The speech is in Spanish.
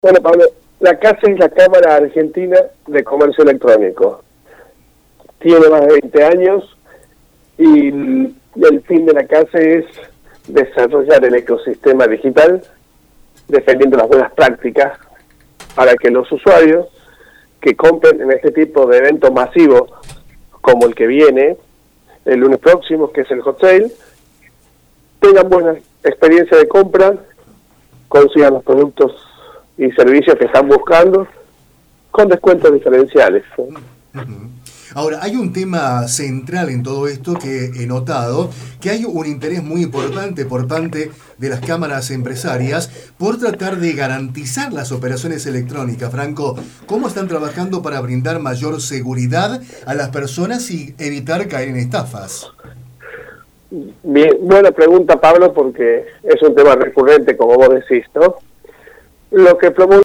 Bueno, Pablo, la CASE es la Cámara Argentina de Comercio Electrónico. Tiene más de 20 años y el fin de la CASE es desarrollar el ecosistema digital, defendiendo las buenas prácticas para que los usuarios que compren en este tipo de eventos masivos, como el que viene el lunes próximo, que es el Hot Sale, tengan buena experiencia de compra, consigan los productos y servicios que están buscando con descuentos diferenciales. Ahora, hay un tema central en todo esto que he notado, que hay un interés muy importante por parte de las cámaras empresarias por tratar de garantizar las operaciones electrónicas. Franco, ¿cómo están trabajando para brindar mayor seguridad a las personas y evitar caer en estafas? Bien, buena pregunta, Pablo, porque es un tema recurrente, como vos decís, ¿no? Lo que promueve